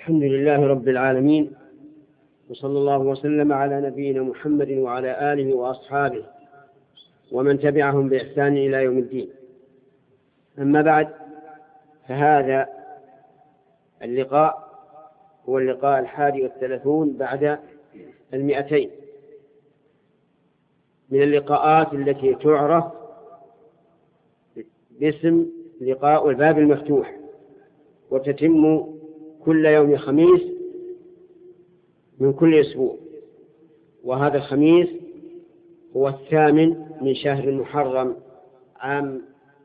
الحمد لله رب العالمين، وصلى الله وسلم على نبينا محمد وعلى آله وأصحابه ومن تبعهم بإحسان إلى يوم الدين. أما بعد، فهذا اللقاء هو اللقاء 31 بعد 200 من اللقاءات التي تعرف باسم لقاء الباب المفتوح، وتتم كل يوم خميس من كل أسبوع. وهذا الخميس هو 8 من شهر المحرم عام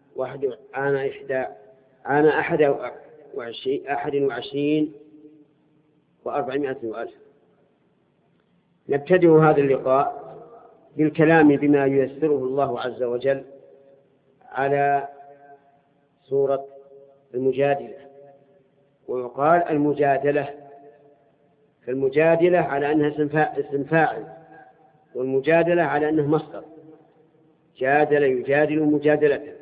21 و400 وألف. نبتدئ هذا اللقاء بالكلام بما ييسره الله عز وجل على سورة المجادلة. ويقال المجادلة، فالمجادلة على أنها اسم فاعل، والمجادلة على أنه مصدر، جادل يجادل مجادلة.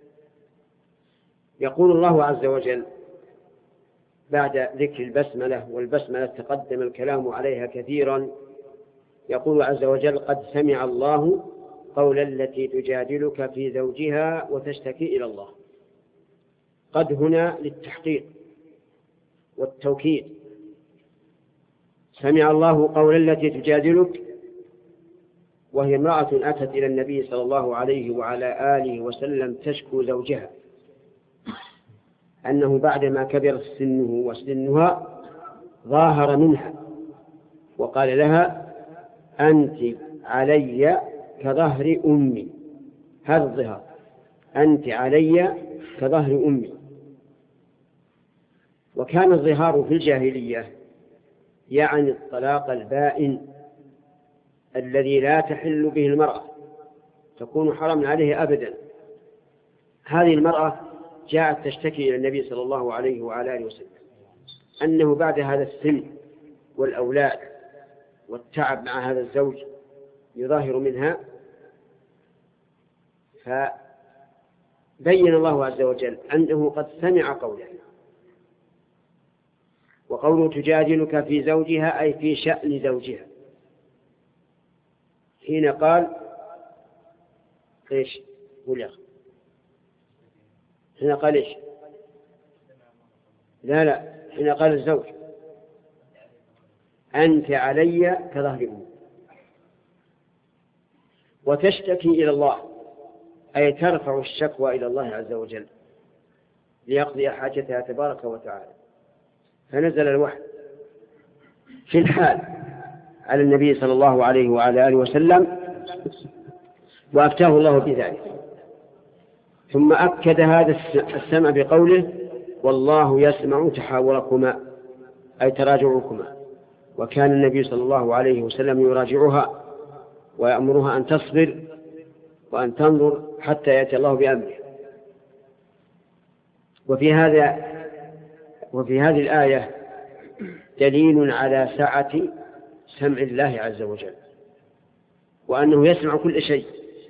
يقول الله عز وجل بعد ذكر البسملة، والبسملة تقدم الكلام عليها كثيرا، يقول عز وجل: قد سمع الله قول التي تجادلك في زوجها وتشتكي إلى الله. قد هنا للتحقيق والتوكيد. سمع الله قول التي تجادلك، وهي امرأة أتت إلى النبي صلى الله عليه وعلى آله وسلم تشكو زوجها أنه بعدما كبر سنه وسنها ظاهر منها، وقال لها: أنت علي كظهر أمي. هذا الظهار، أنت علي كظهر أمي. وكان الظهار في الجاهلية يعني الطلاق البائن الذي لا تحل به المرأة، تكون حرام عليه أبدا. هذه المرأة جاءت تشتكي إلى النبي صلى الله عليه وعلى آله وسلم أنه بعد هذا السن والأولاد والتعب مع هذا الزوج يظاهر منها. فبين الله عز وجل أنه قد سمع قوله. وقوله تجادلك في زوجها أي في شأن زوجها. حين قال إيش؟ حين قال إيش؟ لا، حين قال الزوج: أنت علي كظهر أمي. وتشتكي إلى الله أي ترفع الشكوى إلى الله عز وجل ليقضي حاجتها تبارك وتعالى. فنزل الوحي في الحال على النبي صلى الله عليه وعلى آله وسلم، وأفتاه الله بذلك. ثم أكد هذا السمع بقوله: والله يسمع تحاوركما أي تراجعكما. وكان النبي صلى الله عليه وسلم يراجعها ويأمرها أن تصبر وأن تنظر حتى يأتي الله بأمره. وفي هذه الآية دليل على سعة سمع الله عز وجل، وأنه يسمع كل شيء.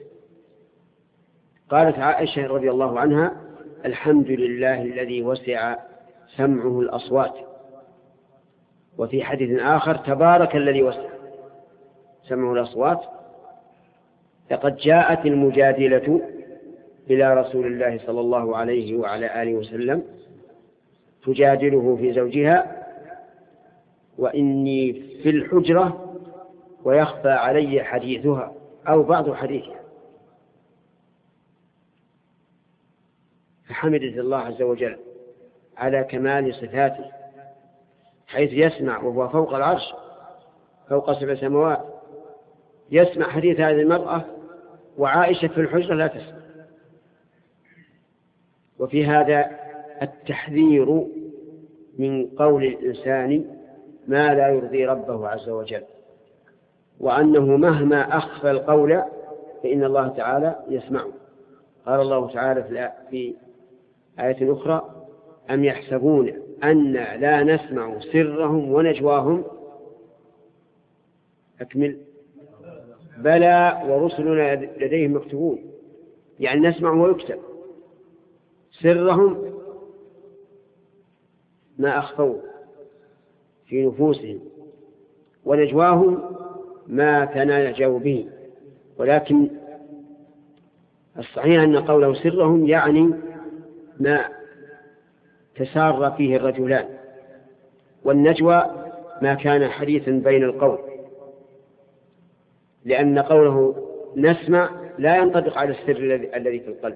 قالت عائشة رضي الله عنها: الحمد لله الذي وسع سمعه الأصوات. وفي حديث آخر: تبارك الذي وسع سمعه الأصوات. لقد جاءت المجادلة إلى رسول الله صلى الله عليه وعلى آله وسلم تجادله في زوجها: وإني في الحجرة ويخفى علي حديثها أو بعض حديثها. فحمدت الله عز وجل على كمال صفاته، حيث يسمع وهو فوق العرش فوق 7 سماوات، يسمع حديث هذه المرأة وعائشة في الحجرة لا تسمع. وفي هذا التحذير من قول الإنسان ما لا يرضي ربه عز وجل، وأنه مهما أخفى القول فإن الله تعالى يسمعه. قال الله تعالى في آية أخرى: أم يحسبون أن لا نسمع سرهم ونجواهم. أكمل: بلى ورسلنا لديهم مكتوبون. يعني نسمع ويكتب سرهم ما أخفوه في نفوسهم، ونجواهم ما تناجوا به، ولكن الصحيح أن قوله سرهم يعني ما تسار فيه الرجلان، والنجوى ما كان حديثا بين القوم، لأن قوله نسمع لا ينطبق على السر الذي في القلب.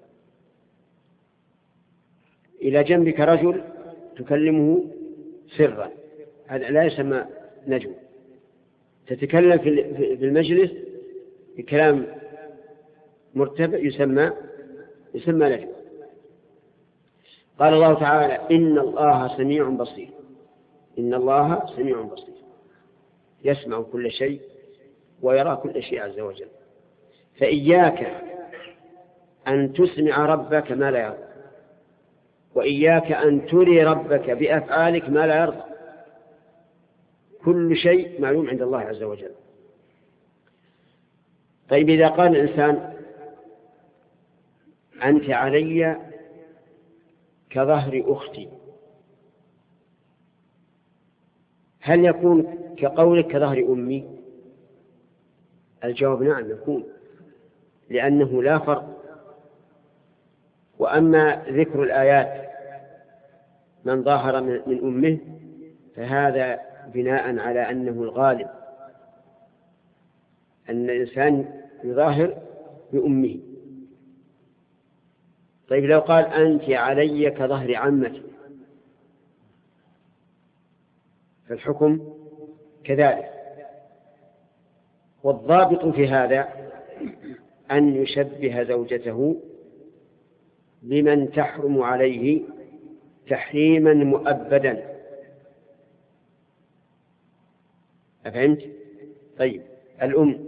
إلى جنبك رجل تكلمه سرا، هذا لا يسمى نجوى. تتكلم في المجلس بكلام مرتفع يسمى نجوى. قال الله تعالى إن الله سميع بصير. إن الله سميع بصير، يسمع كل شيء ويرى كل شيء عز وجل. فإياك أن تسمع ربك ما لا يرضى، وإياك أن تري ربك بأفعالك ما لا يرضى. كل شيء معلوم عند الله عز وجل. طيب إذا قال الإنسان أنت علي كظهر أختي، هل يكون كقولك كظهر أمي؟ الجواب نعم يكون، لأنه لا فرق. وأما ذكر الآيات من ظاهر من أمه فهذا بناء على أنه الغالب أن الإنسان يظاهر بأمه. طيب لو قال أنت علي كظهر عمتي فالحكم كذلك. والضابط في هذا أن يشبه زوجته بمن تحرم عليه تحريما مؤبدا. أفهمت؟ طيب الأم،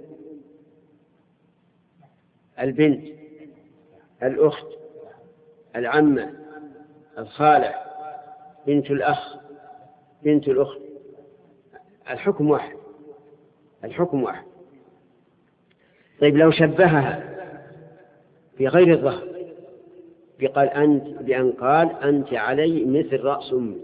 البنت، الأخت، العمة، الخالة، بنت الأخ، بنت الأخت، الحكم واحد. طيب لو شبهها في غير الظهر بأن قال أنت علي مثل رأس أمي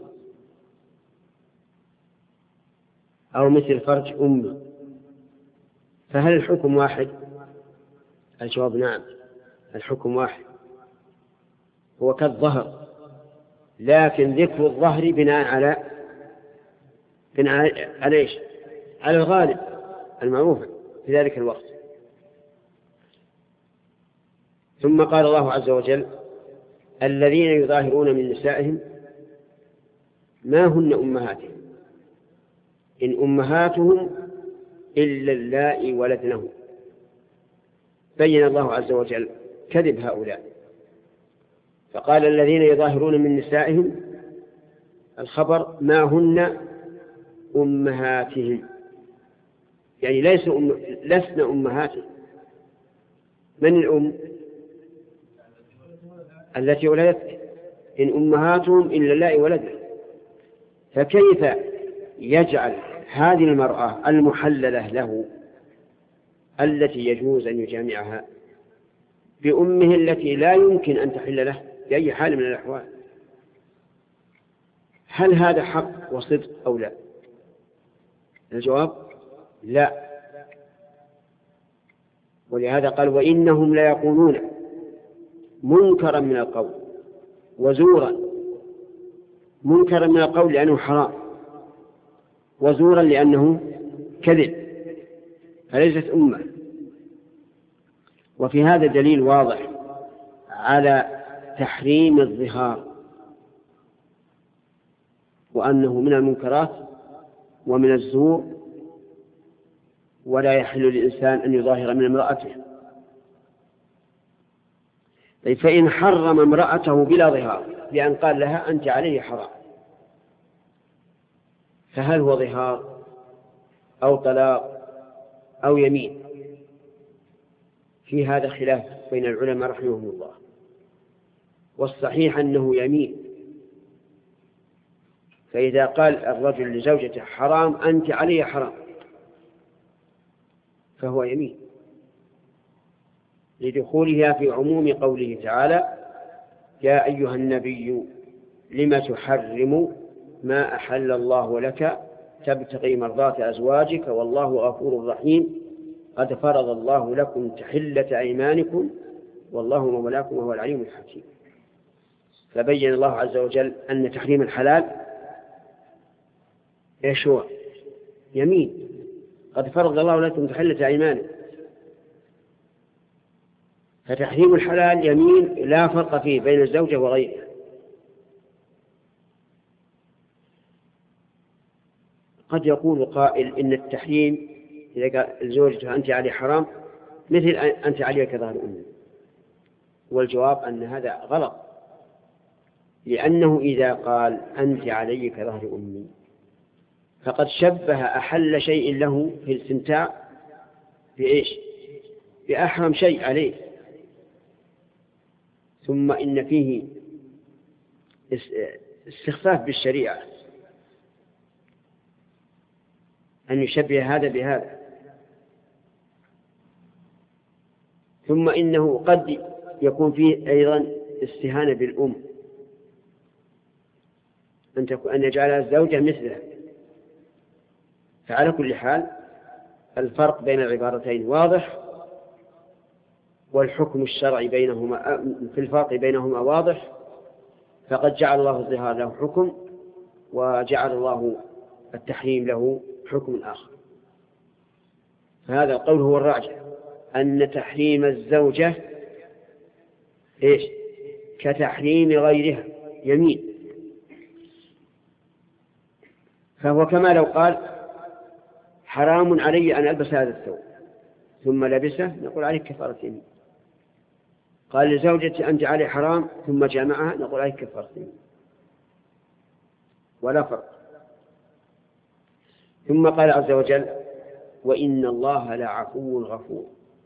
أو مثل فرج أمي، فهل الحكم واحد؟ الجواب نعم، الحكم واحد، هو كالظهر، لكن ذكر الظهر بناء على إيش؟ على الغالب المعروف في ذلك الوقت. ثم قال الله عز وجل الذين يظاهرون من نسائهم ما هن أمهاتهم إن أمهاتهم إلا اللائي ولدنهم. بين الله عز وجل كذب هؤلاء فقال الذين يظاهرون من نسائهم، الخبر ما هن أمهاتهم، يعني لسن أمهاتهم. من الأم؟ التي ولدت. إن أمهاتهم إلا اللائي ولدنهم. فكيف يجعل هذه المرأة المحللة له التي يجوز أن يجامعها بأمه التي لا يمكن أن تحل له بأي حال من الأحوال؟ هل هذا حق وصدق أو لا؟ الجواب لا. ولهذا قال وإنهم لا يقولون منكرا من القول وزورا. منكرا من القول لأنه حرام، وزورا لأنه كذب، فليست أمة. وفي هذا دليل واضح على تحريم الظهار، وأنه من المنكرات ومن الزور، ولا يحل للإنسان أن يظاهر من امرأته. فإن حرم امرأته بلا ظهار بأن قال لها أنت عليه حرام، فهل هو ظهار أو طلاق أو يمين؟ في هذا خلاف بين العلماء رحمهم الله، والصحيح أنه يمين. فإذا قال الرجل لزوجته حرام أنت عليه حرام فهو يمين لدخولها في عموم قوله تعالى يا أيها النبي لم تحرم ما أحل الله لك تبتغي مرضات أزواجك والله غفور رحيم قد فرض الله لكم تحلة أيمانكم والله مولاكم وهو العليم الحكيم. فبين الله عز وجل أن تحريم الحلال إيش هو؟ يمين. قد فرض الله لكم تحلة أيمانكم، فتحريم الحلال يمين لا فرق فيه بين الزوجة وغيرها. قد يقول قائل إن التحريم إذا قال الزوجة أنت علي حرام مثل أنت علي كظهر أمي، والجواب أن هذا غلط، لأنه إذا قال أنت علي كظهر أمي فقد شبه أحل شيء له في الاستمتاع بإيش؟ بأحرم شيء عليه. ثم إن فيه استخفاف بالشريعة أن يشبه هذا بهذا. ثم إنه قد يكون فيه أيضا استهانة بالأم، أن يجعلها الزوجة مثلها. فعلى كل حال الفرق بين العبارتين واضح، والحكم الشرعي بينهما في الفرق بينهما واضح. فقد جعل الله الظهار له حكم، وجعل الله التحريم له حكم آخر. فهذا القول هو الراجح، أن تحريم الزوجة إيش؟ كتحريم غيرها يمين. فهو كما لو قال حرام علي أن ألبس هذا الثوب ثم لبسه، نقول عليك كفارة يمين. قال لزوجتي أنت علي حرام ثم جامعها، نقول عليك كفارة يمين، ولا فرق. ثم قال عز وجل وإن الله لعفو غفور،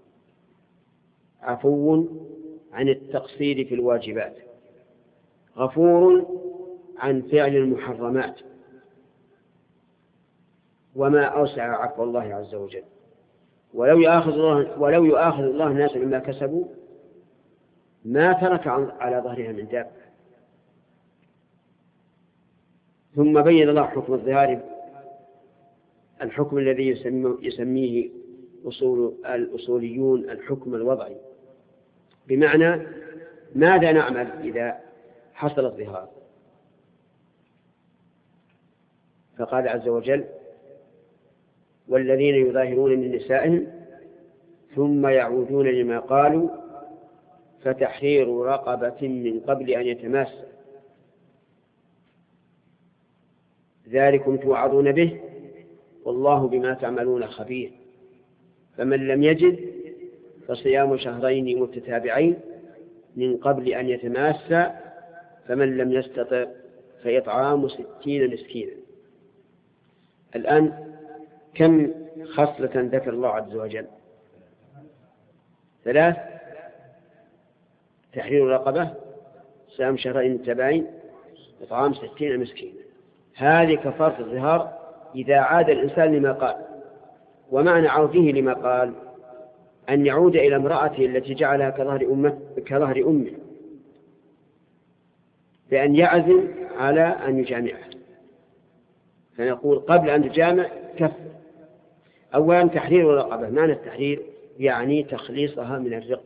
عفو عن التقصير في الواجبات، غفور عن فعل المحرمات. وما أوسع عفو الله عز وجل. ولو يؤاخذ الله الناس بما كسبوا ما ترك على ظهرها من دابة. ثم بين الله حكم الظهار، الحكم الذي يسميه الأصوليون الحكم الوضعي، بمعنى ماذا نعمل إذا حصل الظهار. فقال عز وجل والذين يظاهرون من نسائهم ثم يعودون لما قالوا فتحرير رقبة من قبل أن يتماسوا ذلكم توعظون به والله بما تعملون خبير. فمن لم يجد فصيام شهرين متتابعين من قبل أن يتماسا فمن لم يستطع فإطعام 60 مسكينا. الآن كم خصلة ذكر الله عز وجل؟ 3: تحرير رقبة، صيام شهرين متتابعين، إطعام 60 مسكينا. هذه كفارة الظهار إذا عاد الإنسان لما قال. ومعنى عوده لما قال أن يعود إلى امرأته التي جعلها كظهر أمه بأن يعزم على أن يجامعها. فنقول قبل أن تجامع كفر. أولا تحرير الرقبة، معنى التحرير يعني تخليصها من الرق،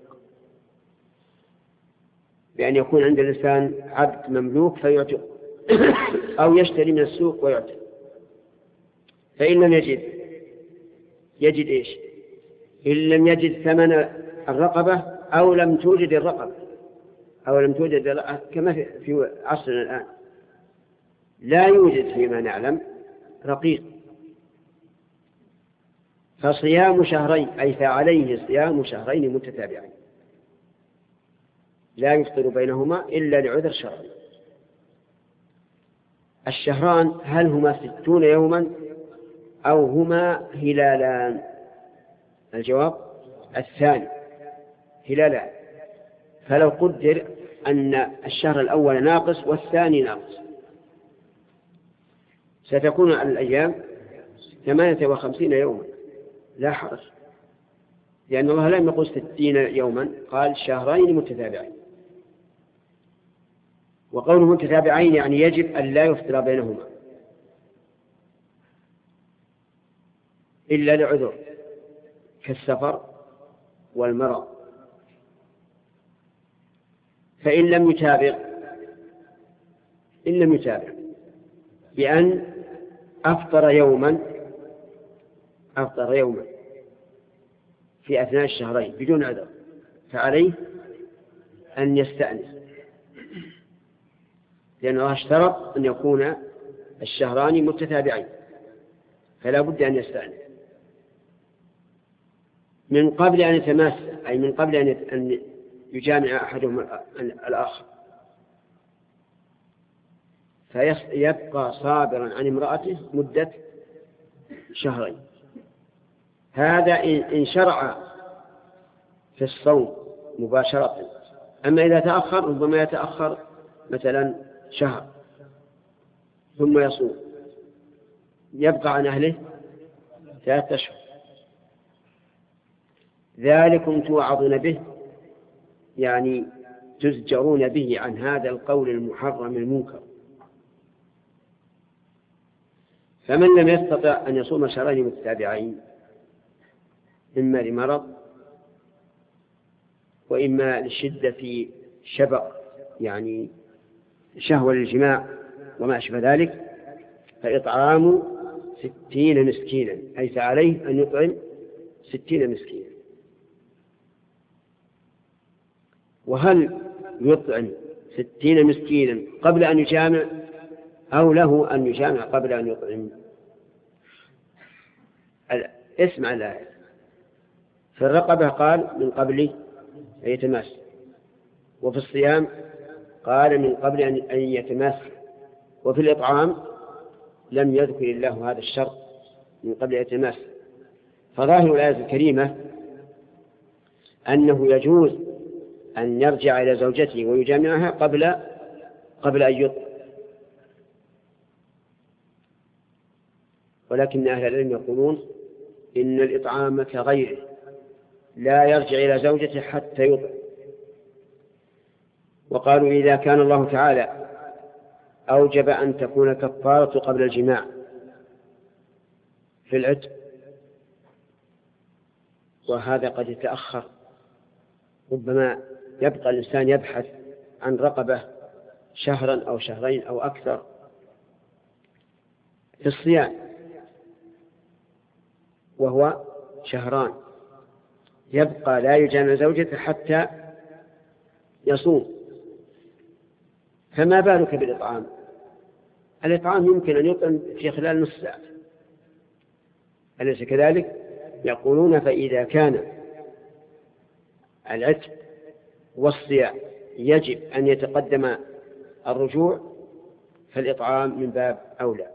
بأن يكون عند الإنسان عبد مملوك فيعتق أو يشتري من السوق ويعتق. فإن لم يجد إيش؟ إن لم يجد ثمن الرقبة أو لم توجد الرقبة كما في عصرنا الآن لا يوجد فيما نعلم رقيق، فصيام شهرين أي فعليه صيام شهرين متتابعين لا يفطر بينهما إلا لعذر شرعي. الشهران هل هما 60 يوما أو هما هلالان؟ الجواب الثاني، هلالان. فلو قدر أن الشهر الأول ناقص والثاني ناقص ستكون الأيام 58 يوما لا حرج، لأن الله لم يقل 60 يوما، قال شهرين متتابعين. وقوله متتابعين يعني يجب أن لا يفطر بينهما، إلا لعذر كالسفر والمرض. فإن لم يتابع بأن أفطر يوما في أثناء الشهرين بدون عذر، فعليه أن يستأنس، لأن الله اشترط أن يكون الشهران متتابعين، فلا بد أن يستأنس من قبل أن يتماس، أي من قبل أن يجامع أحدهم الآخر، فيبقى صابرا عن امرأته مدة شهرين. هذا إن شرع في الصوم مباشرة. أما إذا تأخر ربما يتأخر مثلا شهر ثم يصوم، يبقى عن أهله 3 أشهر. ذلكم توعظون به، يعني تزجرون به عن هذا القول المحرم المنكر. فمن لم يستطع أن يصوم شهرين متتابعين، إما لمرض وإما للشدة في شبق، يعني شهوة للجماع وما أشبه ذلك، فإطعام 60 مسكينا، أي فعليه أن يطعم 60 مسكينا. وهل يطعم 60 مسكينا قبل أن يجامع، أو له أن يجامع قبل أن يطعم؟ اسمع الآية. في الرقبة قال من قبل أن يتماس، وفي الصيام قال من قبل أن يتماس، وفي الإطعام لم يذكر الله هذا الشرط من قبل أن يتماس. فظاهر الآية الكريمة أنه يجوز أن يرجع إلى زوجته ويجامعها قبل أن يطعم. ولكن أهل العلم يقولون إن الإطعام كغيره، لا يرجع إلى زوجته حتى يطعم. وقالوا إذا كان الله تعالى أوجب أن تكون كفارة قبل الجماع في العتق، وهذا قد يتأخر، ربما يبقى الإنسان يبحث عن رقبة شهرا أو شهرين أو أكثر. في الصيام وهو شهران يبقى لا يجامع زوجته حتى يصوم، فما بالك بالإطعام؟ الإطعام يمكن أن يطعم في خلال نصف ساعة، أليس كذلك؟ يقولون فإذا كان العتق والصيام يجب أن يتقدم الرجوع، فالإطعام من باب أولى.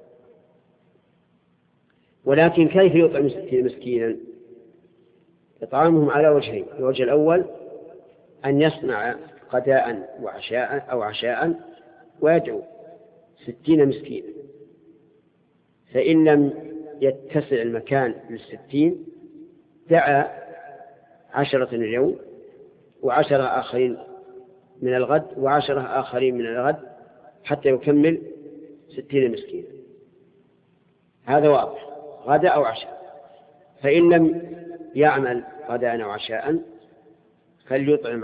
ولكن كيف يطعم 60 مسكينا؟ إطعامهم على وجهين. الوجه الأول أن يصنع غداء وعشاء أو عشاء ويدعو 60 مسكينا، فإن لم يتسع المكان ل60 دعا 10 اليوم و10 آخرين من الغد و10 آخرين من الغد حتى يكمل 60 مسكينا. هذا واضح، غداء أو عشاء. فإن لم يعمل غداء أو عشاء فليطعم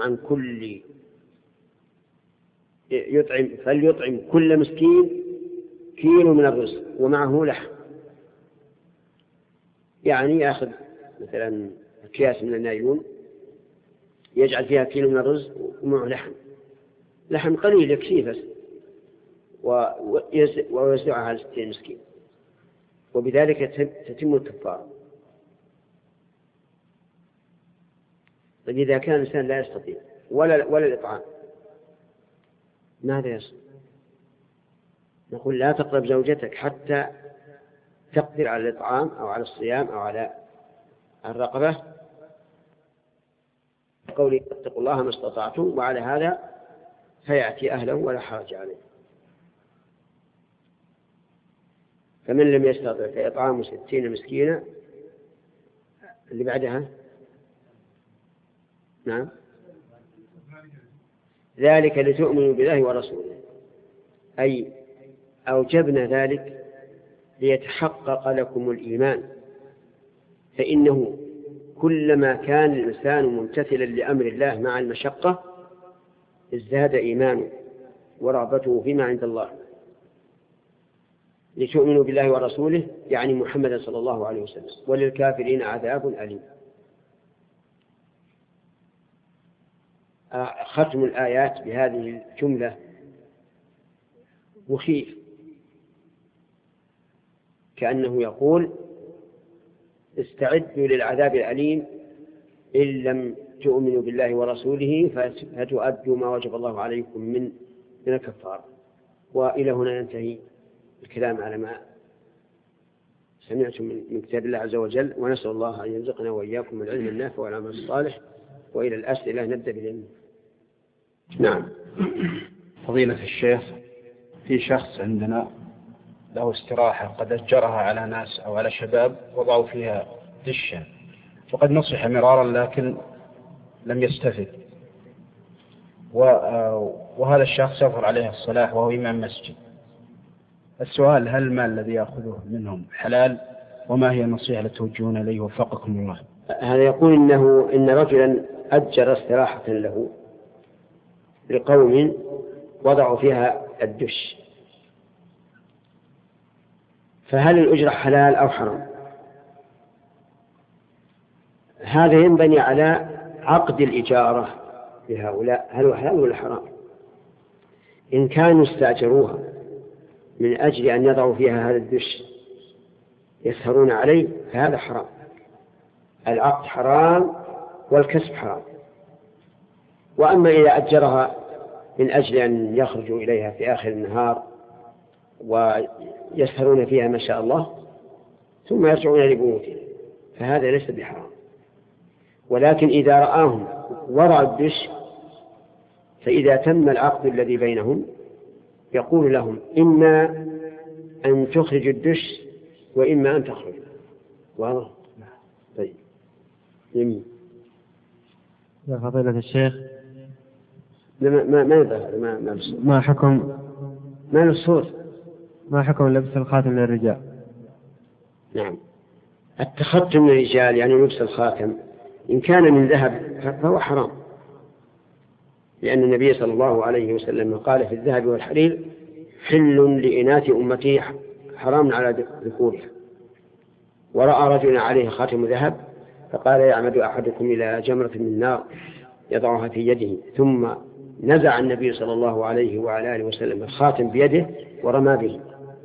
كل مسكين كيلو من الرز ومعه لحم، يعني يأخذ مثلا أكياس من النايلون يجعل فيها كيلو من الرز ومعه لحم قليل يكفيه بس، ويوزعها على 60 مسكين، وبذلك تتم الكفارة. طيب إذا كان الإنسان لا يستطيع ولا الإطعام، ماذا يصنع؟ نقول لا تقرب زوجتك حتى تقدر على الإطعام أو على الصيام أو على الرقبة، قولي اتقوا الله ما استطعتم، وعلى هذا فيأتي أهله ولا حرج عليه. فمن لم يستطع فإطعام 60 مسكينا. اللي بعدها نعم، ذلك لتؤمنوا بالله ورسوله، أي أوجبنا ذلك ليتحقق لكم الإيمان فإنه كلما كان الإنسان ممتثلا لأمر الله مع المشقة ازداد إيمانه ورغبته فيما عند الله. لتؤمنوا بالله ورسوله يعني محمد صلى الله عليه وسلم، وللكافرين عذاب أليم. ختم الآيات بهذه الجملة مخيف، كأنه يقول استعدوا للعذاب الأليم إن لم تؤمنوا بالله ورسوله فتؤدوا ما وجب الله عليكم من الكفارة. وإلى هنا ينتهي الكلام على ما سمعتم من كتاب الله عز وجل، ونسأل الله أن يرزقنا وإياكم العلم النافع والعمل الصالح. وإلى الأسئلة نبدأ بالعلم. نعم. فضيلة الشيخ، في شخص عندنا له استراحة قد أجرها على ناس أو على شباب وضعوا فيها دشا، وقد نصح مرارا لكن لم يستفد، وهذا الشخص يظهر عليه الصلاح وهو إمام مسجد. السؤال: هل المال الذي يأخذه منهم حلال؟ وما هي النصيحة التي توجهون إليه وفقكم الله؟ هذا يقول إن رجلا أجر استراحة له لقوم وضعوا فيها الدش، فهل الأجرة حلال أو حرام؟ هذا ينبني على عقد الإجارة لهؤلاء، هل هو حلال ولا حرام؟ إن كانوا استأجروها من أجل أن يضعوا فيها هذا الدش يسهرون عليه فهذا حرام، العقد حرام والكسب حرام. وأما إذا أجرها من أجل أن يخرجوا إليها في آخر النهار ويسهرون فيها ما شاء الله ثم يرجعون لبيوتهم فهذا ليس بحرام. ولكن إذا رآهم وضعوا الدش فإذا تم العقد الذي بينهم يقول لهم إما أن تخرجوا الدش وإما أن تخرجوا. واضح؟ طيب. يا فضيلة الشيخ، ما حكم الصوت؟ ما حكم لبس الخاتم للرجال؟ نعم، التختم للرجال يعني لبس الخاتم إن كان من ذهب فهو حرام، لأن النبي صلى الله عليه وسلم قال في الذهب والحرير حل لإناث أمتي حرام على ذكورها. ورأى رجل عليه خاتم ذهب فقال يعمد أحدكم إلى جمرة من نار يضعها في يده، ثم نزع النبي صلى الله عليه وعلى آله وسلم الخاتم بيده ورمى به.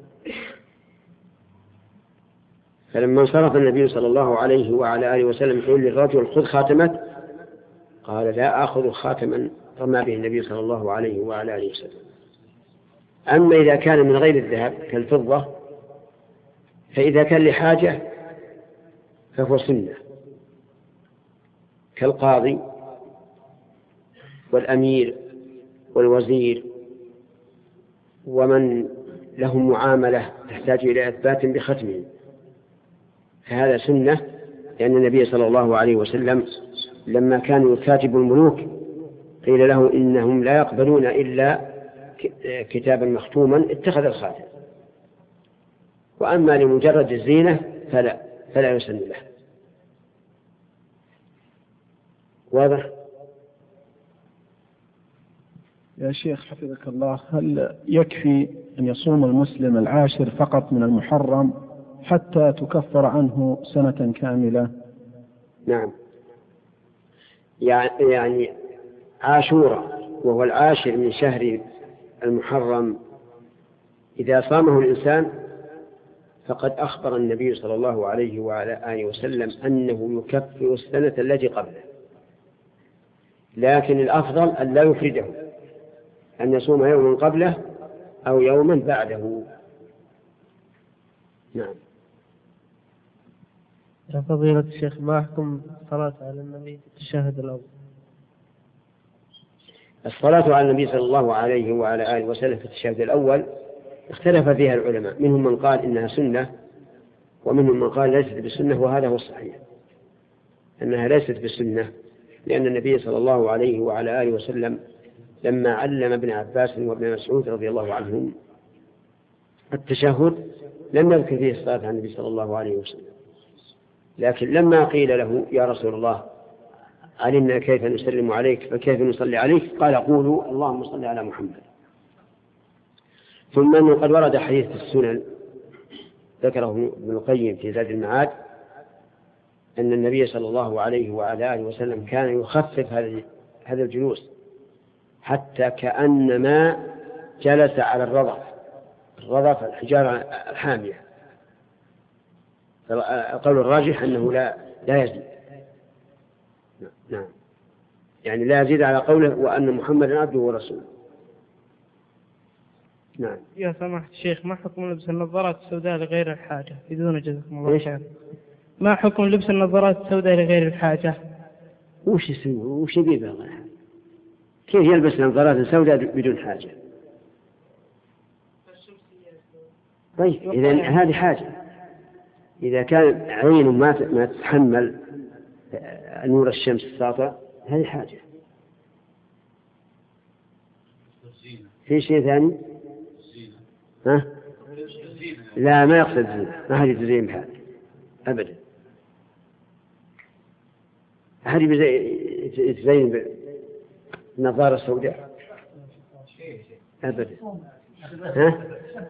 فلما انصرف النبي صلى الله عليه وعلى آله وسلم يقول للرجل خذ خاتمك، قال لا آخذ خاتما رمى به النبي صلى الله عليه وعلى آله وسلم. أما إذا كان من غير الذهب كالفضة فإذا كان لحاجة فهو سنة، كالقاضي والأمير والوزير ومن لهم معاملة تحتاج إلى إثبات بختمه، فهذا سنة، لأن النبي صلى الله عليه وسلم لما كانوا يكاتب الملوك قيل له إنهم لا يقبلون إلا كتابا مختوما اتخذ الخاتم. وأما لمجرد الزينة فلا يسن له. واضح؟ يا شيخ حفظك الله، هل يكفي أن يصوم المسلم العاشر فقط من المحرم حتى تكفر عنه سنة كاملة؟ نعم، يعني عاشوراء وهو العاشر من شهر المحرم إذا صامه الإنسان فقد أخبر النبي صلى الله عليه وعلى آله وسلم أنه يكفر السنة التي قبله، لكن الأفضل أن لا يفرده، أن يصوم يوما قبله أو يوما بعده. نعم. يا فضيلة الشيخ، ما حكم الصلاة على النبي في التشهد الأول؟ الصلاة على النبي صلى الله عليه وعلى آله وسلم في التشهد الأول اختلف فيها العلماء، منهم من قال إنها سنة ومنهم من قال ليست بسنة، وهذا هو الصحيح أنها ليست بسنة، لأن النبي صلى الله عليه وعلى آله وسلم لما علم ابن عباس وابن مسعود رضي الله عنهم التشهد لم يذكر فيه الصلاة على النبي صلى الله عليه وسلم، لكن لما قيل له يا رسول الله علمنا كيف نسلم عليك فكيف نصلي عليك قال قولوا اللهم صل على محمد. ثم أنه قد ورد حديث في السنن ذكره ابن القيم في زاد المعاد أن النبي صلى الله عليه وعلى آله وسلم كان يخفف هذا الجلوس حتى كأنما جلس على الرضف الحجارة الحامية. القول الراجح أنه لا يزيد. نعم يعني لا يزيد على قوله وأن محمدا عبده ورسوله. نعم. يا سماحة الشيخ، ما حكم لبس النظارات السوداء لغير الحاجة بدون جزاكم الله خير؟ ما حكم لبس النظارات السوداء لغير الحاجة؟ وش يسوي وش يبيه؟ كيف يلبس نظارات سوداء بدون حاجة؟ طيب إذا هذه حاجة. إذا كان عين ما تتحمل نور الشمس الساطع هذه حاجة. في شيء ثاني؟ ها؟ لا ما يقصد زينة، ما هذه تزين بحال أبدا. هذه تزين بالنظارة السوداء أبدا. ها؟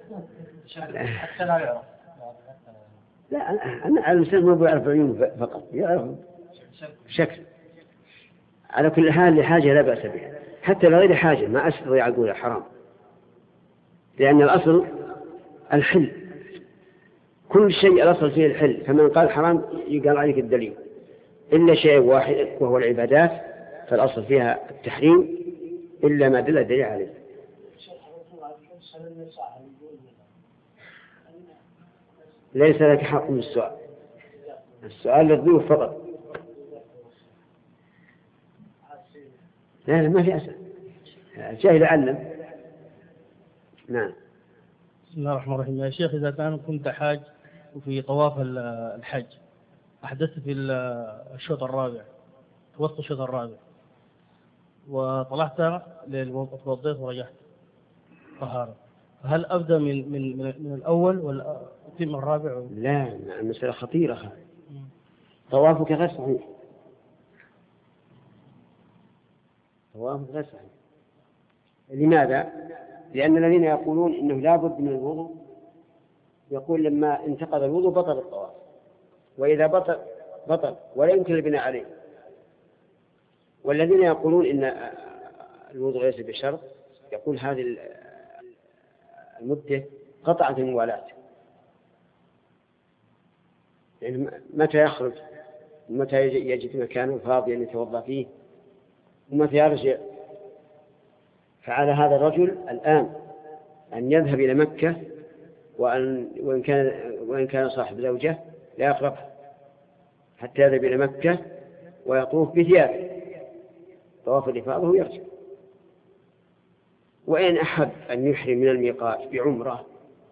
لا أنا الإنسان ما بيعرف عيونه فقط، يعرف شكل. على كل حال لحاجة لا بأس بها، حتى لغير حاجة ما أستطيع أقول حرام، لأن الأصل الحل، كل شيء الأصل فيه الحل، فمن قال حرام يقال عليك الدليل، إلا شيء واحد وهو العبادات فالأصل فيها التحريم إلا ما دل الدليل عليه. ليس لك حق من السؤال للضيوف فقط. لا ما في أسئلة، الجاهل علم. نعم. بسم الله الرحمن الرحيم. يا شيخ، إذا كنت حاج وفي طواف الحج أحدثت في الشوط الرابع، في وسط الشوط الرابع، وطلعت توضيت ورجعت طهارة، هل أبدأ من الأول ولا أتم الرابع؟ لا، المسألة خطيرة. طوافك غير صحيح، طوافك غير صحيح. لماذا؟ لأن الذين يقولون إنه لا بد من الوضوء يقول لما انتقض الوضوء بطل الطواف، وإذا بطل ولا يمكن البناء عليه. والذين يقولون إن الوضوء ليس بشرط يقول هذه المدة قطعت الموالاة، يعني متى يخرج، متى يجد مكانا فاضيا يتوضأ فيه، ومتى يرجع. فعلى هذا الرجل الآن أن يذهب إلى مكة، وإن كان صاحب زوجة لا يقربها حتى يذهب إلى مكة ويطوف بثيابه طواف الإفاضة ويرجع. وإن أحب أن يحرم من الميقات بعمرة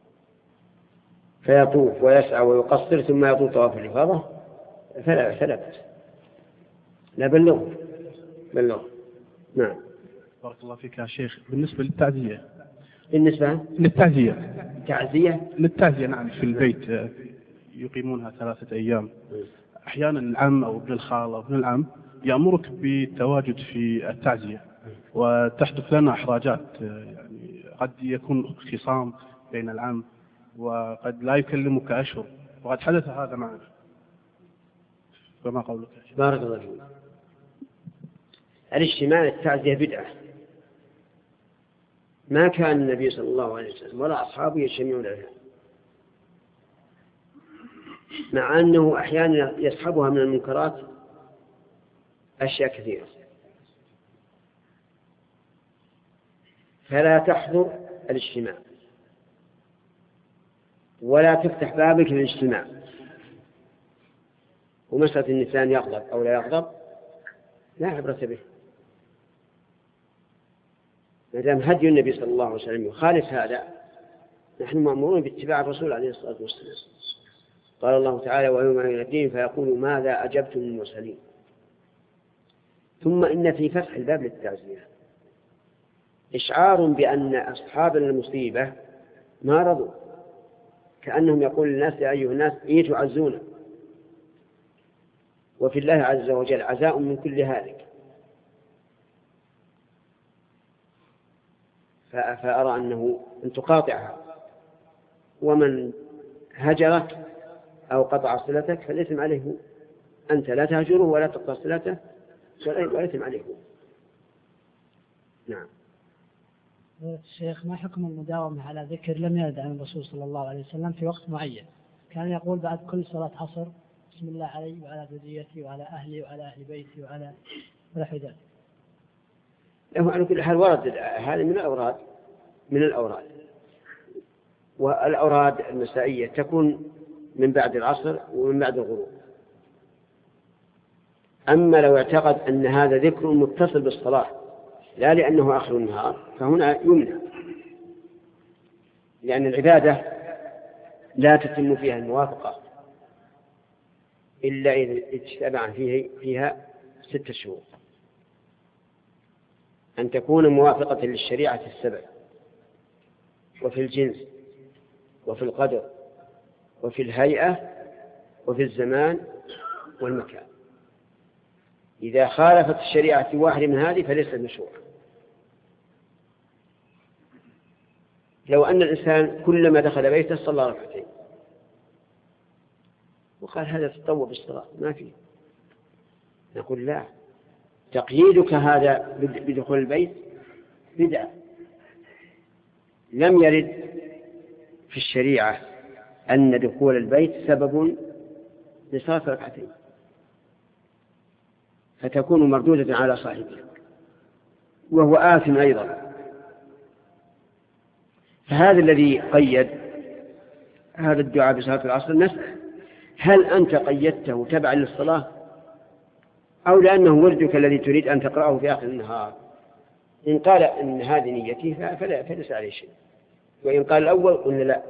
فيطوف ويسعى ويقصر ثم يطوف طواف الإفاضة فلا بأس. لا بلغ. نعم. بارك الله فيك يا شيخ. بالنسبة للتعزية، تعزية نعم، في البيت يقيمونها 3 أيام. أحيانا العم أو ابن الخال أو ابن العم يأمرك بالتواجد في التعزية، وتحدث لنا إحراجات، يعني قد يكون خصام بين العم وقد لا يكلمك أشهر، وقد حدث هذا معنا، فما قولك؟ بارك الله فيك. الاجتماع التعزية بدعة، ما كان النبي صلى الله عليه وسلم ولا أصحابه يجتمعون عليها، مع أنه أحيانا يصحبها من المنكرات أشياء كثيرة. فلا تحضر الاجتماع ولا تفتح بابك للاجتماع. ومسألة النسان يغضب أو لا يغضب لا عبرة به، ما دام هدي النبي صلى الله عليه وسلم يخالف هذا نحن مأمورون باتباع الرسول عليه الصلاة والسلام. قال الله تعالى ويوم يناديهم فيقول ماذا أجبتم المرسلين. ثم إن في فتح الباب للتعزية إشعار بأن أصحاب المصيبة ما رضوا، كأنهم يقول للناس يا أيها الناس إيه تعزون، وفي الله عز وجل عزاء من كل هالك. فأرى أنه أن تقاطعها، ومن هجرك أو قطع صلتك فالإثم عليه، أنت لا تهجره ولا تقطع صلته والإثم عليه. نعم. الشيخ، ما حكم المداومة على ذكر لم يرد عن الرسول صلى الله عليه وسلم في وقت معين؟ كان يقول بعد كل صلاة عصر: بسم الله علي وعلى ذريتي وعلى أهلي وعلى أهل بيتي وعلى نحو ذلك. له على كل حال ورد هذا من الأوراد، والأوراد المسائية تكون من بعد العصر ومن بعد الغروب. أما لو اعتقد أن هذا ذكر متصل بالصلاة لا لأنه آخر النهار فهنا يمنع، لأن العبادة لا تتم فيها الموافقة إلا إذا اجتمع فيها 6 شهور، أن تكون موافقة للشريعة 7، وفي الجنس وفي القدر وفي الهيئة وفي الزمان والمكان. إذا خالفت الشريعة في واحد من هذه فليس مشروع. لو أن الإنسان كلما دخل بيته صلى ركعتين وقال هذا تطوع بالصلاة ما فيه، نقول لا، تقييدك هذا بدخول البيت بدعة. لم يرد في الشريعة أن دخول البيت سبب لصلاة ركعتين، فتكون مردودة على صاحبه وهو آثم أيضا. فهذا الذي قيد هذا الدعاء بصلاة العصر نسأل: هل أنت قيدته تبعا للصلاة أو لأنه وردك الذي تريد أن تقرأه في آخر النهار؟ إن قال إن هذه نيتي فليس عليه شيء، وإن قال الأول قلنا لا.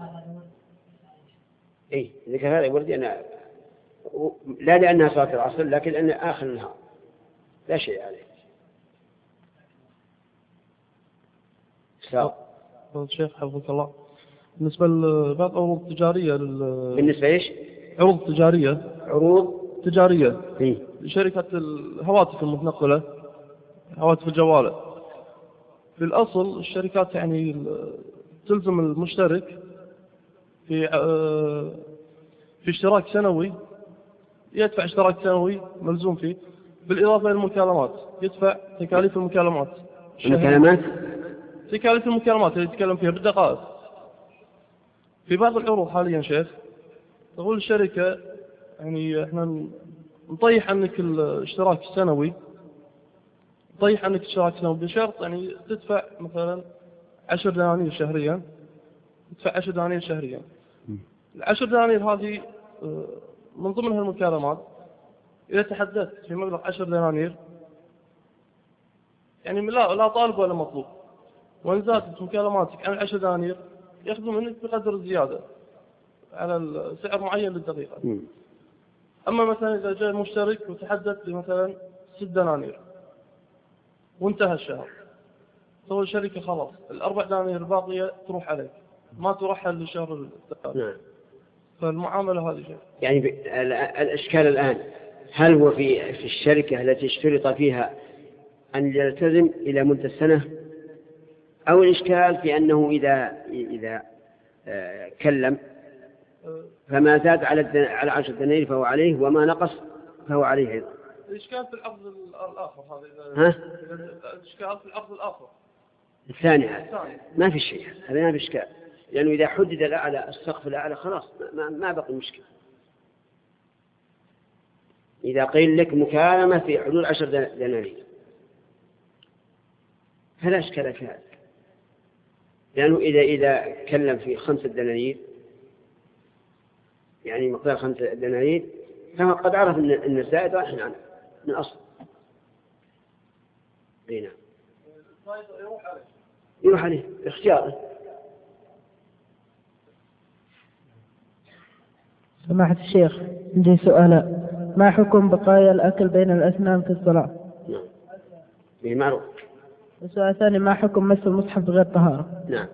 إذا كان هذا وردي أنا لا لأنها صلاة العصر لكن لأن آخر النهار لا شيء عليه. الشيخ حفظك الله، بالنسبة لبعض العروض التجارية بالنسبة إيش؟ عروض تجارية لشركة الهواتف المتنقلة، هواتف الجوال. في الأصل الشركات يعني تلزم المشترك في اشتراك سنوي، يدفع اشتراك سنوي ملزوم فيه، بالإضافة للمكالمات يدفع تكاليف المكالمات. تكاليف المكالمات اللي يتكلم فيها بالدقائق. في بعض العروض حاليا شيخ تقول الشركة يعني احنا نطيح عنك الاشتراك السنوي، بشرط يعني تدفع مثلا 10 دنانير شهريا، تدفع 10 دنانير شهريا. 10 دنانير هذه من ضمنها المكالمات. إذا تحدثت في مبلغ 10 دنانير يعني لا طالب ولا مطلوب، وإن زادت مكالماتك عن 10 دنانير يأخذوا منك بقدر الزيادة على سعر معين للدقيقة. أما مثلا إذا جاء مشترك وتحدث بمثلا 6 دنانير وانتهى الشهر، تقول الشركة خلاص 4 دنانير الباقية تروح عليك، ما ترحل للشهر الثاني. فالمعاملة هذه شيء. يعني الإشكال الآن هل هو في الشركة التي اشترط فيها أن يلتزم إلى مدة سنة، أو الإشكال في أنه إذا كلم فما زاد على 10 دنانير فهو عليه، وما نقص فهو عليه أيضا؟ الإشكال في العرض الآخر هذا. الإشكال في العرض الآخر الثاني ما في شيء، هذا ما في إشكال، لأنه إذا حدد الأعلى السقف الأعلى خلاص ما بقي مشكلة. إذا قيل لك مكالمة في حدود 10 دنانير فلا إشكال في هذا، لأنه إذا كلم في 5 دنانير يعني مقدار 5 دنانير فهو قد عرف أن الزائد راح عنه من أصل. نعم. يروح عليه اختياره. سماحة الشيخ، عندي سؤال: ما حكم بقايا الأكل بين الأسنان في الصلاة؟ نعم به معروف. السؤال الثاني: ما حكم مس المصحف بغير طهارة؟ نعم.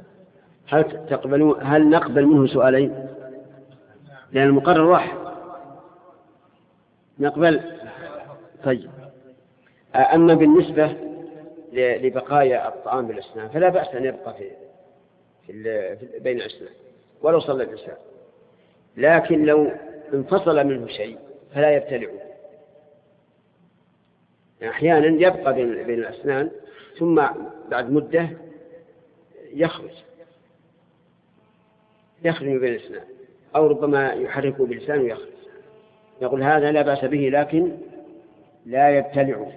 هل نقبل منه سؤالين؟ لأن المقرر واحد. نقبل. طيب، أما بالنسبة لبقايا الطعام بالأسنان فلا بأس أن يبقى بين الأسنان ولو صلى الإنسان، لكن لو انفصل منه شيء فلا يبتلعه. يعني أحيانا يبقى بين الأسنان ثم بعد مدة يخرج من بين الأسنان، أو ربما يحركه بلسانه ويخرج، يقول هذا لا بأس به لكن لا يبتلعه.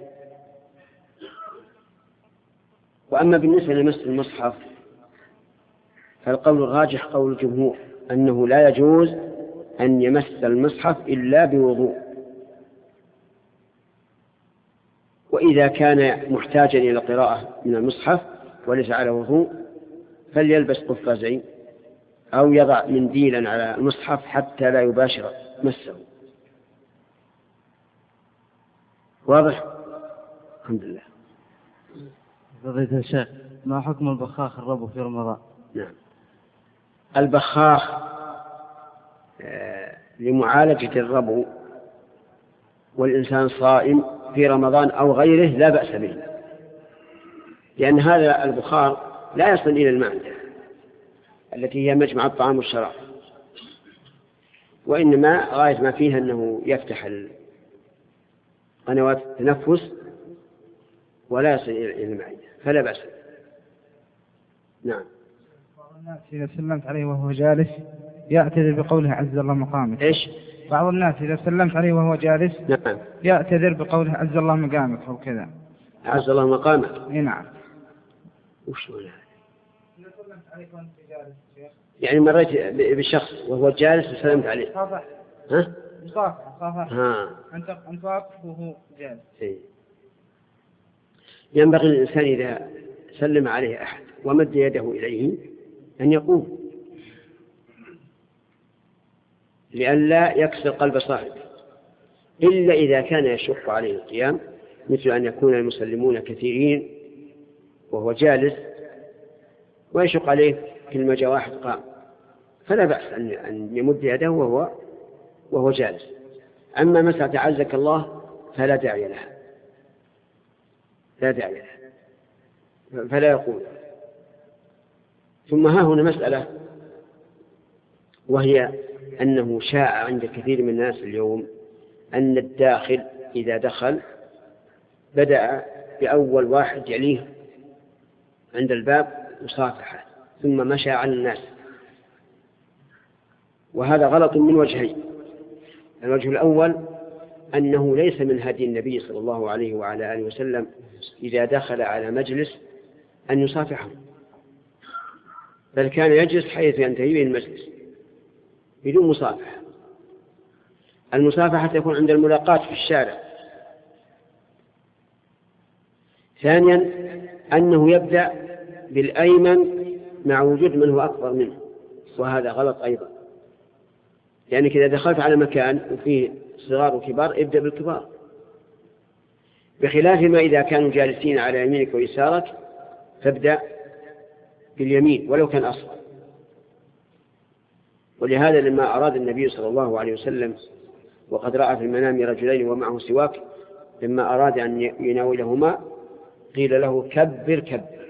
وأما بالنسبة لمس المصحف فالقول الراجح قول الجمهور أنه لا يجوز أن يمس المصحف إلا بوضوء، وإذا كان محتاجا إلى قراءة من المصحف وليس على وضوء فليلبس قفازين أو يضع منديلا على المصحف حتى لا يباشر مسه. واضح؟ الحمد لله. فضيلة الشيخ، ما حكم البخاخ الربو في رمضان؟ نعم، البخاخ لمعالجة الربو والإنسان صائم في رمضان أو غيره لا بأس به، لأن هذا البخار لا يصل إلى المعدة التي هي مجمع الطعام والشراب، وإنما غاية ما فيها أنه يفتح قنوات التنفس ولا يصل إلى المعدة فلا بأس. نعم. بعض الناس إذا سلمت عليه وهو جالس يعتذر بقوله عز الله مقامك. إيش؟ بعض الناس إذا سلمت عليه وهو جالس نعم يعتذر بقوله عز الله مقامك أو كذا. عز الله مقامك. نعم. وش هو هذا؟ إذا سلمت عليه وأنت جالس يعني مريت بالشخص وهو جالس وسلمت عليه. صافح. ها؟ صافح. ها. أنت واقف وهو جالس. إيه. ينبغي للإنسان إذا سلم عليه أحد ومد يده إليه أن يقوم لئلا يكسر قلب صاحبه، إلا إذا كان يشق عليه القيام، مثل أن يكون المسلمون كثيرين وهو جالس ويشق عليه كلمة جاء واحد قام، فلا بأس أن يمد يده وهو جالس. أما مسألة عزك الله فلا داعي لها، لا داعي لها، فلا يقول. ثم ها هنا مسألة، وهي أنه شاع عند كثير من الناس اليوم أن الداخل إذا دخل بدأ بأول واحد يليه عند الباب مصافحة ثم مشى على الناس، وهذا غلط من وجهين. الوجه الأول أنه ليس من هدي النبي صلى الله عليه وعلى آله وسلم إذا دخل على مجلس أن يصافحه، بل كان يجلس حيث ينتهي به المجلس بدون مصافحة. المصافحة تكون عند الملاقاة في الشارع. ثانيا أنه يبدأ بالأيمن مع وجود من هو أكبر منه، وهذا غلط أيضا، لأنك إذا دخلت على مكان وفيه صغار وكبار ابدأ بالكبار، بخلاف ما إذا كانوا جالسين على يمينك ويسارك فابدأ باليمين ولو كان أصغر. ولهذا لما أراد النبي صلى الله عليه وسلم وقد رأى في المنام رجلين ومعه سواك، لما أراد أن يناولهما قيل له كبر كبر.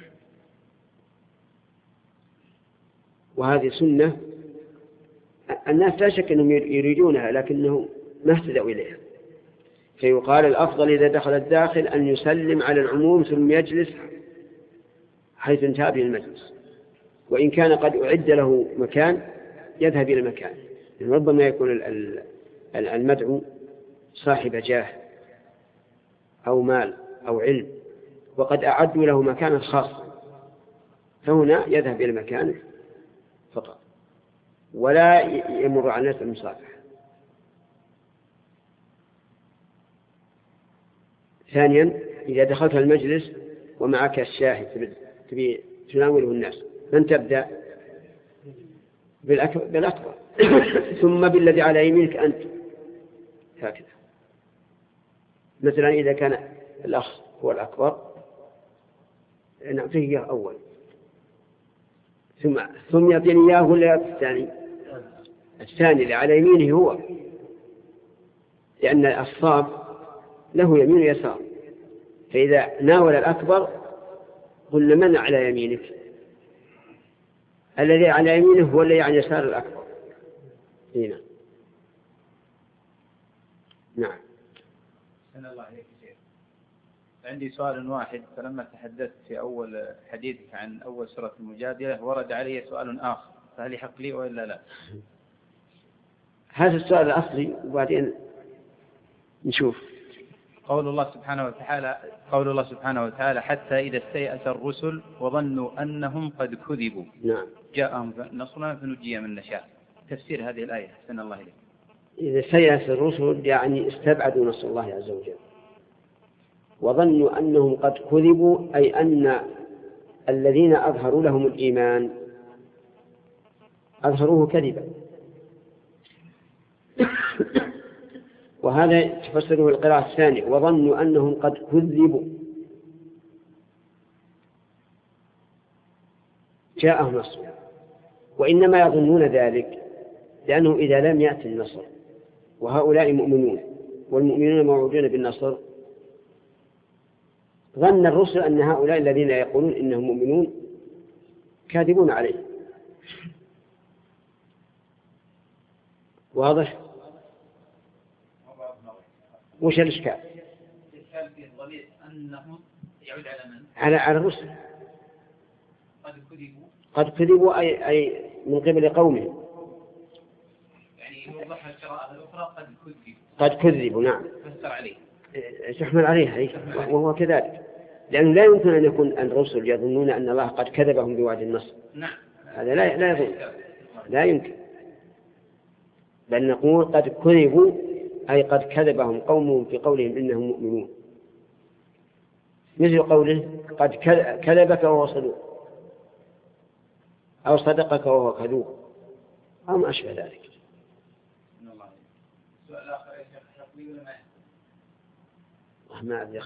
وهذه سنة الناس لا شك أنهم يريدونها لكنهم ما اهتدوا إليها، فيقال الأفضل إذا دخل الداخل أن يسلم على العموم ثم يجلس حيث انتهى به المجلس، وإن كان قد أعد له مكان يذهب إلى المكان، يعني ربما يكون المدعو صاحب جاه أو مال أو علم وقد أعدوا له مكانا خاصا، فهنا يذهب إلى مكانه فقط ولا يمر على الناس المصافحة. ثانيا إذا دخلت المجلس ومعك الشاهد تبي تناوله الناس، من تبدأ؟ بالأكبر ثم بالذي على يمينك أنت، هكذا. مثلا إذا كان الأخ هو الأكبر نعطيه إياه أول ثم يعطيني إياه ولا الثاني اللي على يمينه هو لأن الصاب له يمين ويسار، فإذا ناول الأكبر قلنا من على يمينك؟ الذي على يمينه هو الذي عن يسار الأكبر. هنا نعم. أحسن الله عليك يا شيخ. عندي سؤال واحد، فلما تحدثت في أول حديثك عن أول سورة المجادلة ورد علي سؤال آخر، فهل يحق لي وإلا لا؟ هذا السؤال الأصلي وبعدين نشوف. قول الله سبحانه وتعالى حتى إذا استيأس الرسل وظنوا أنهم قد كذبوا نعم جاءهم نصرنا فنجي من نشاء. تفسير هذه الآية أحسن الله إليك. إذا استيأس الرسل يعني استبعدوا نصر الله عز وجل، وظنوا أنهم قد كذبوا أي أن الذين أظهروا لهم الإيمان أظهروه كذبا. وهذا تفسره القراءة الثانية وظنوا أنهم قد كذبوا جاءهم نصر. وإنما يظنون ذلك لأنه إذا لم يأتي النصر وهؤلاء مؤمنون والمؤمنون موعودون بالنصر، ظن الرسل أن هؤلاء الذين يقولون إنهم مؤمنون كاذبون عليه. واضح؟ وش الإشكال؟ الإشكال في الضمير أنهم يعود على من؟ على الرسل. قد كذبوا أي من قبل قومهم. يعني يوضح القراءة الأخرى قد كذبوا نعم. فسر عليه. تحمل عليها وهو كذلك، لأنه لا يمكن أن يكون الرسل يظنون أن الله قد كذبهم بوعد النصر. نعم. هذا لا يظن، لا يمكن، بل نقول قد كذبوا أي قد كذبهم قومهم في قولهم إنهم مؤمنون، مثل قوله قد كذبك وهو صدوق أو صدقك وهو كذوب أو ما أشبه ذلك. سؤال آخر يا شيخ حقي ولا ما أدري،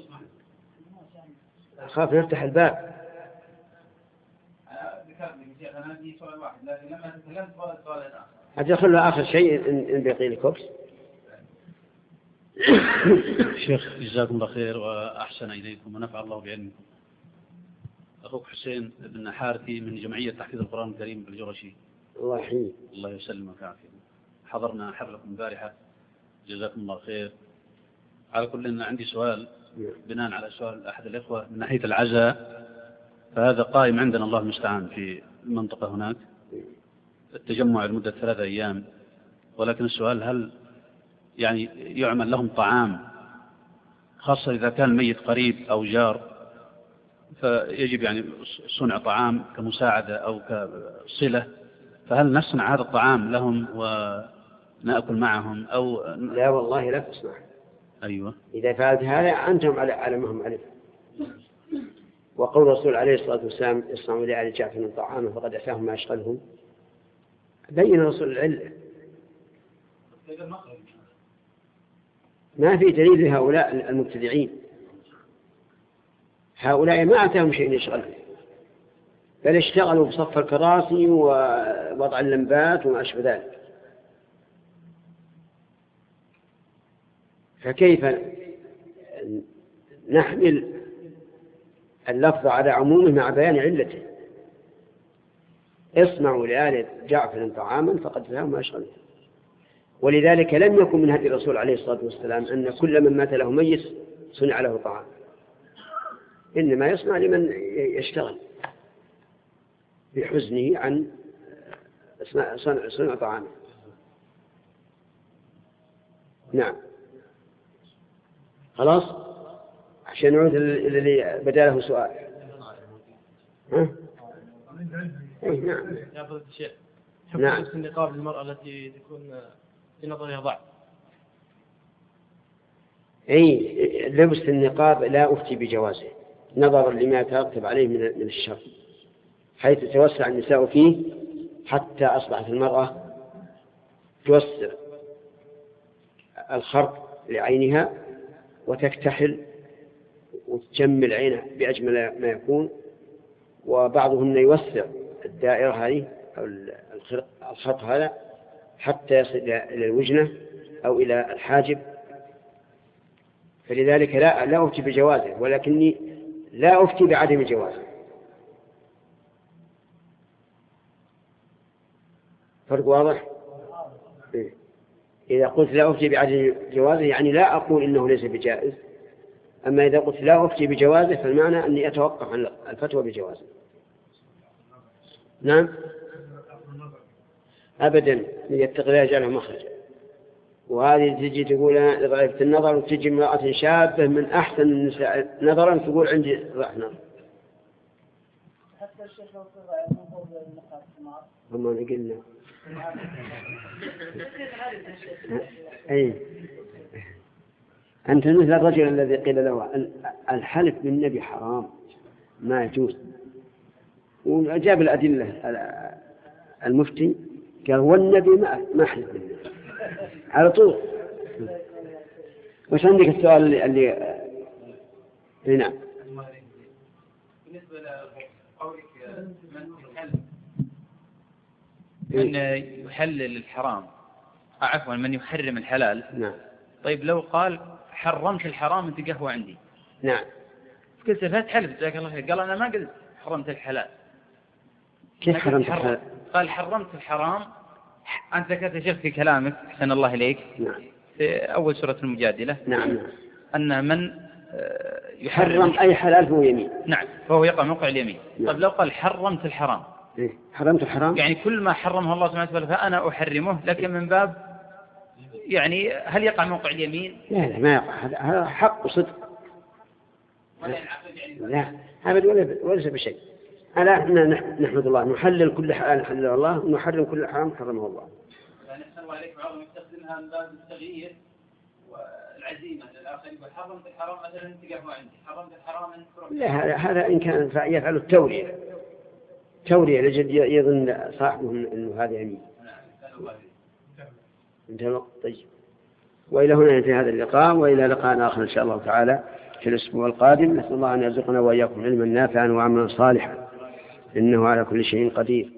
أخاف نفتح الباب. أنا عندي سؤال واحد لكن لما تكلمت قال سؤال آخر. أدخل له آخر شيء إن بيقي لكم. شيخ جزاكم الله خير وأحسن إليكم ونفع الله بعلمكم. أخوك حسين بن حارثي من جمعية تحفيظ القرآن الكريم بالجرشي. الله يحييك. الله يسلمك ويعافيك. حضرنا حفلكم البارحة جزاكم الله خير. على كل إن عندي سؤال بناء على سؤال أحد الإخوة من ناحية العزاء، فهذا قائم عندنا الله المستعان في المنطقة هناك التجمع لمدة 3 أيام، ولكن السؤال هل يعني يعمل لهم طعام خاصة إذا كان الميت قريب أو جار، فيجب يعني صنع طعام كمساعدة أو كصلة، فهل نصنع هذا الطعام لهم ونأكل معهم أو لا والله لا تصنع. أيوة. إذا فعلت هذا أنتم على ما هم عليه. وقول الرسول عليه الصلاة والسلام اصنعوا لآل جعفر طعاما فقد أتاهم ما يشغلهم، بين الرسول العلة. ما في دليل لهؤلاء المبتدعين، هؤلاء ما أتاهم شيء يشغلهم، بل اشتغلوا بصف الكراسي ووضع اللمبات وما أشبه ذلك. فكيف نحمل اللفظ على عمومه مع بيان علته؟ اصنعوا لآل جعفر طعاما فقد أتاهم ما يشغلهم. ولذلك لم يكن من هدي الرسول عليه الصلاة والسلام أن كل من مات له ميت صنع له طعام، إنما يصنع لمن يشتغل بحزنه عن صنع طعامه. نعم. خلاص عشان نعود الذي بدأ له سؤال. ها؟ نعم. يا فضيلة الشيخ، نعم. حكم النقاب للمرأة التي تكون في نظرها ضعف. أي لبس النقاب لا أفتي بجوازه نظرا لما يترتب عليه من الشر، حيث توسع النساء فيه حتى أصبحت المرأة توسع الخرق لعينها وتكتحل وتجمل عينها بأجمل ما يكون، وبعضهن يوسع الدائرة هذه أو الخرق هذا حتى يصل إلى الوجنة أو إلى الحاجب، فلذلك لا أفتي بجوازه، ولكني لا أفتي بعدم جوازه. فرق واضح؟ إذا قلت لا أفتي بعدم جوازه يعني لا أقول إنه ليس بجائز، أما إذا قلت لا أفتي بجوازه فالمعنى أني أتوقف عن الفتوى بجوازه. نعم أبدا، يتقي الله يجعله مخرجا. وهذه تجي تقول ضعيفة النظر، وتجي امرأة شابة من أحسن النساء نظرا تقول عندي ضعف نظر. حتى الشيخ لو طلع من فوق النقاط هم قلنا أي أنت مثل الرجل الذي قيل له الحلف بالنبي حرام ما يجوز، وجاب الأدلة المفتي قال والنبي ما حلف بالنبي على طول. وش عندك السؤال اللي هنا؟ بالنسبة لقولك من يحلل الحرام عفوا من يحرم الحلال. نعم. طيب لو قال حرمت الحرام انت قهوة عندي. نعم. قلت لا تحلف جزاك الله خير، قال أنا ما قلت حرمت الحلال. كيف حرمت الحلال؟ قال حرمت الحرام. أنت ذكرت يا شيخ في كلامك أحسن الله إليك. نعم. في أول سورة المجادلة. نعم. أن من يحرم أي حلال فهو يمين. نعم فهو يقع موقع اليمين. نعم. طيب لو قال حرمت الحرام. إيه؟ حرمت الحرام يعني كل ما حرمه الله سبحانه وتعالى فأنا أحرمه، لكن من باب يعني هل يقع موقع اليمين؟ لا ما يقع، هذا حق وصدق. لا أبدا ولا بشيء. ألا نحمد الله نحلل كل حلال حلله الله ونحرم كل حرام حرمه الله. يعني أحسن الله عليك بعضهم يستخدمها من باب التغيير والعزيمة للآخر، يقول حرمت الحرام مثلا تقهوى عندي، حرمت الحرام لا هذا إن كان يفعل التورية لجد يظن صاحبه أنه هذا يمين. انتهى الوقت. طيب وإلى هنا ينتهي هذا اللقاء، وإلى لقاء آخر إن شاء الله تعالى في الأسبوع القادم. نسأل الله أن يرزقنا وإياكم علما نافعا وعملا صالحا إنه على كل شيء قدير.